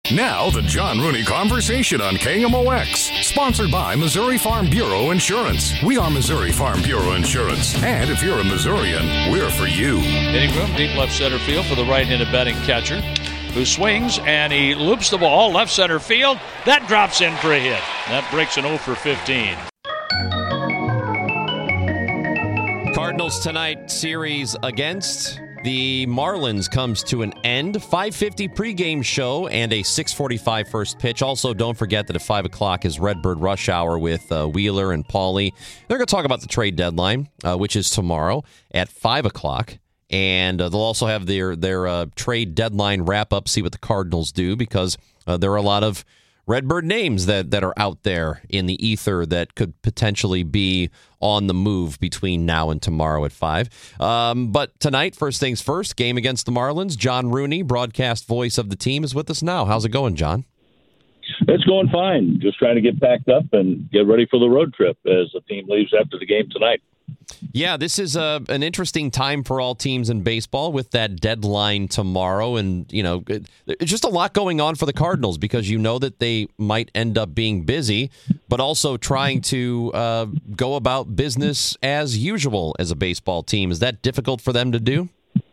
Now, the John Rooney Conversation on KMOX. Sponsored by Missouri Farm Bureau Insurance. We are Missouri Farm Bureau Insurance. And if you're a Missourian, we're for you. Hitting room, deep left center field for the right-handed batting catcher, who swings and he loops the ball left center field. That drops in for a hit. That breaks an 0 for 15. Cardinals tonight series against the Marlins comes to an end. 5:50 pregame show and a 6:45 first pitch. Also, don't forget that at 5 o'clock is Redbird Rush Hour with Wheeler and Paulie. They're going to talk about the trade deadline, which is tomorrow at 5 o'clock. And they'll also have their trade deadline wrap-up, see what the Cardinals do, because there are a lot of Redbird names that are out there in the ether that could potentially be on the move between now and tomorrow at 5. But tonight, first things first, game against the Marlins. John Rooney, broadcast voice of the team, is with us now. How's it going, John? It's going fine. Just trying to get packed up and get ready for the road trip as the team leaves after the game tonight. Yeah, this is an interesting time for all teams in baseball with that deadline tomorrow. And, you know, it's just a lot going on for the Cardinals because you know that they might end up being busy, but also trying to go about business as usual as a baseball team. Is that difficult for them to do?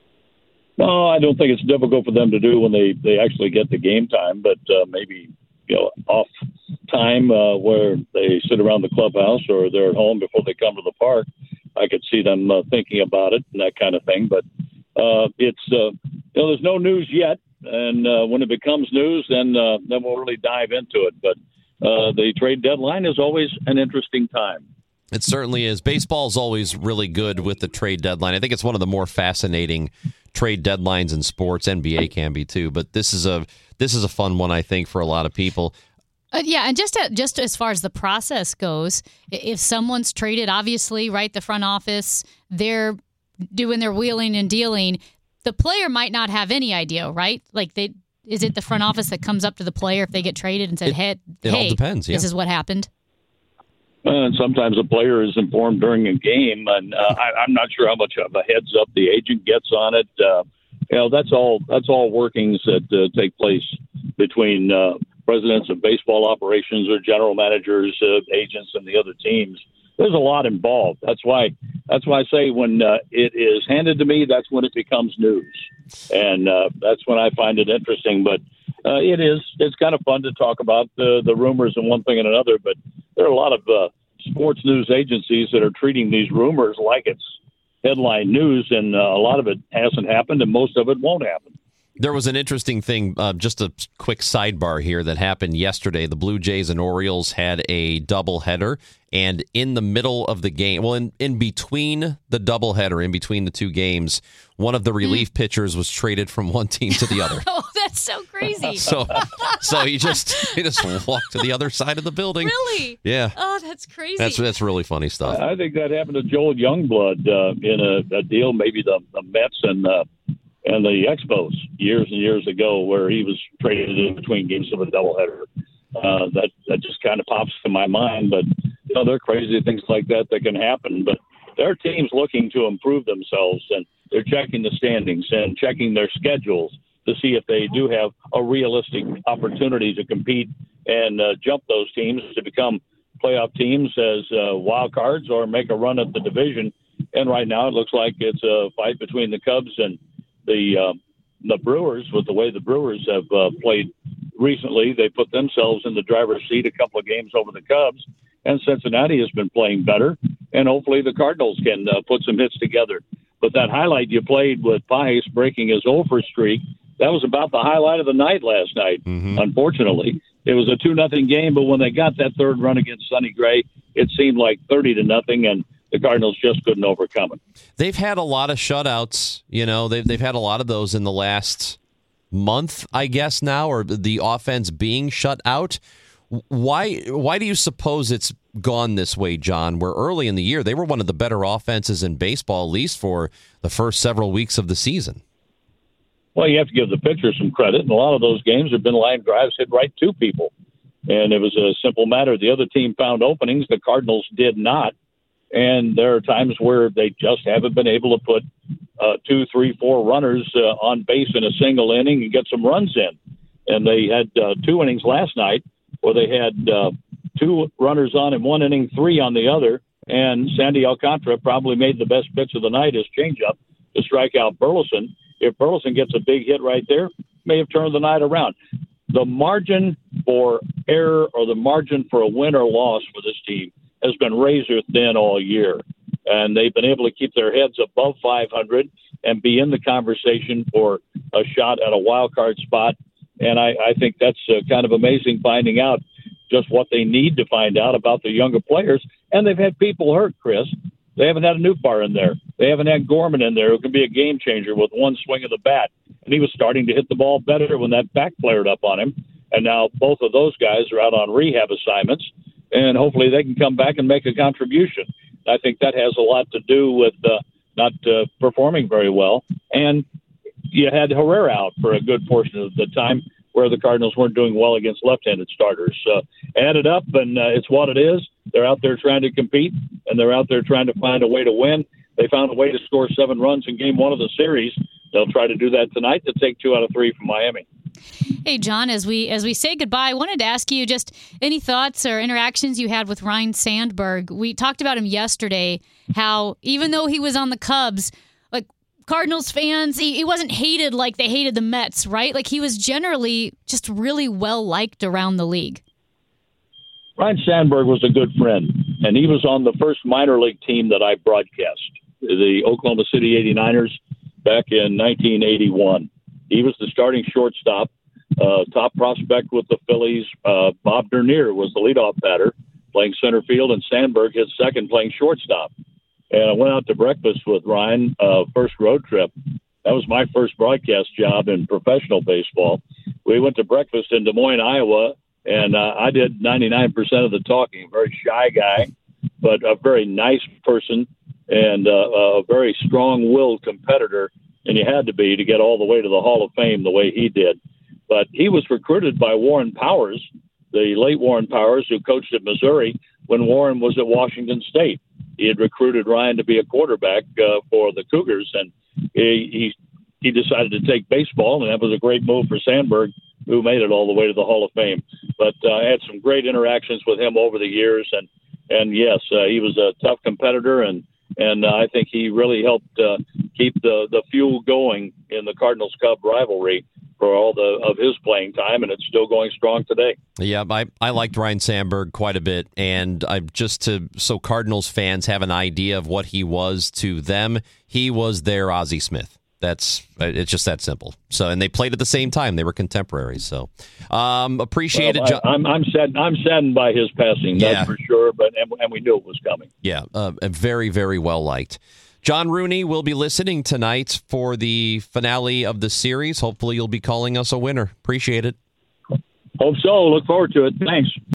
No, I don't think it's difficult for them to do when they actually get the game time, but maybe, off time where they sit around the clubhouse or they're at home before they come to the park. I could see them thinking about it and that kind of thing. But it's there's no news yet, and when it becomes news, then we'll really dive into it. But the trade deadline is always an interesting time. It certainly is. Baseball is always really good with the trade deadline. I think it's one of the more fascinating trade deadlines in sports. NBA can be too, but this is a fun one, I think, for a lot of people. Yeah, and just as far as the process goes, if someone's traded, obviously, right, the front office, they're doing their wheeling and dealing. The player might not have any idea, right? Like, is it the front office that comes up to the player if they get traded and said, hey, all depends, yeah. This is what happened? And sometimes a player is informed during a game, and I'm not sure how much of a heads up the agent gets on it. That's all workings that take place between presidents of baseball operations or general managers, agents, and the other teams. There's a lot involved. That's why I say when it is handed to me, that's when it becomes news, and that's when I find it interesting. But it's kind of fun to talk about the rumors and one thing and another. But there are a lot of sports news agencies that are treating these rumors like it's headline news, and a lot of it hasn't happened, and most of it won't happen. There was an interesting thing, just a quick sidebar here, that happened yesterday. The Blue Jays and Orioles had a doubleheader, and in the middle of the game, well, in between the doubleheader, in between the two games, one of the relief pitchers was traded from one team to the other. Oh, that's so crazy. So he just walked to the other side of the building. Really? Yeah. Oh, that's crazy. That's really funny stuff. I think that happened to Joel Youngblood in a deal, maybe the Mets and the Expos years and years ago, where he was traded in between games of a doubleheader. That just kind of pops to my mind. But there are crazy things like that can happen. But there are teams looking to improve themselves, and they're checking the standings and checking their schedules to see if they do have a realistic opportunity to compete and jump those teams to become playoff teams as wild cards or make a run at the division. And right now it looks like it's a fight between the Cubs and the Brewers. With the way the Brewers have played recently, they put themselves in the driver's seat a couple of games over the Cubs, and Cincinnati has been playing better, and hopefully the Cardinals can put some hits together. But that highlight you played with Pais breaking his 0-for streak, that was about the highlight of the night last night. Mm-hmm. Unfortunately, it was a 2-0 game, but when they got that third run against Sonny Gray, it seemed like 30-0, and the Cardinals just couldn't overcome it. They've had a lot of shutouts. They've had a lot of those in the last month, I guess now, or the offense being shut out. Why do you suppose it's gone this way, John, where early in the year they were one of the better offenses in baseball, at least for the first several weeks of the season? Well, you have to give the pitcher some credit, and a lot of those games have been line drives hit right to people. And it was a simple matter. The other team found openings. The Cardinals did not. And there are times where they just haven't been able to put 2, 3, 4 runners on base in a single inning and get some runs in. And they had 2 innings last night where they had 2 runners on in 1 inning, 3 on the other. And Sandy Alcantara probably made the best pitch of the night, his changeup, to strike out Burleson. If Burleson gets a big hit right there, may have turned the night around. The margin for error or the margin for a win or loss for this team has been razor thin all year. And they've been able to keep their heads above 500 and be in the conversation for a shot at a wild card spot. And I think that's kind of amazing, finding out just what they need to find out about the younger players. And they've had people hurt, Chris. They haven't had a Newbar in there. They haven't had Gorman in there, who can be a game changer with one swing of the bat. And he was starting to hit the ball better when that back flared up on him. And now both of those guys are out on rehab assignments, and hopefully they can come back and make a contribution. I think that has a lot to do with not performing very well. And you had Herrera out for a good portion of the time where the Cardinals weren't doing well against left-handed starters. Add it up, and it's what it is. They're out there trying to compete, and they're out there trying to find a way to win. They found a way to score 7 runs in Game 1 of the series. They'll try to do that tonight to take 2 out of 3 from Miami. Hey, John, as we say goodbye, I wanted to ask you just any thoughts or interactions you had with Ryne Sandberg. We talked about him yesterday, how even though he was on the Cubs, like Cardinals fans, he wasn't hated like they hated the Mets, right? Like he was generally just really well-liked around the league. Ryne Sandberg was a good friend, and he was on the first minor league team that I broadcast, the Oklahoma City 89ers, back in 1981. He was the starting shortstop, top prospect with the Phillies. Bob Dernier was the leadoff batter, playing center field, and Sandberg his second, playing shortstop. And I went out to breakfast with Ryne, first road trip. That was my first broadcast job in professional baseball. We went to breakfast in Des Moines, Iowa, and I did 99% of the talking. A very shy guy, but a very nice person and a very strong-willed competitor. And you had to be to get all the way to the Hall of Fame the way he did. But he was recruited by Warren Powers, the late Warren Powers, who coached at Missouri when Warren was at Washington State. He had recruited Ryne to be a quarterback for the Cougars, and he decided to take baseball, and that was a great move for Sandberg, who made it all the way to the Hall of Fame. But I had some great interactions with him over the years, and yes, he was a tough competitor, and I think he really helped keep the fuel going in the Cardinals-Cub rivalry for all of his playing time, and it's still going strong today. Yeah, I liked Ryne Sandberg quite a bit, and so Cardinals fans have an idea of what he was to them, he was their Ozzie Smith. It's just that simple. So, and they played at the same time; they were contemporaries. So, appreciate it. I'm saddened by his passing. Yeah. That's for sure. But and we knew it was coming. Yeah, very, very well liked. John Rooney will be listening tonight for the finale of the series. Hopefully, you'll be calling us a winner. Appreciate it. Hope so. Look forward to it. Thanks.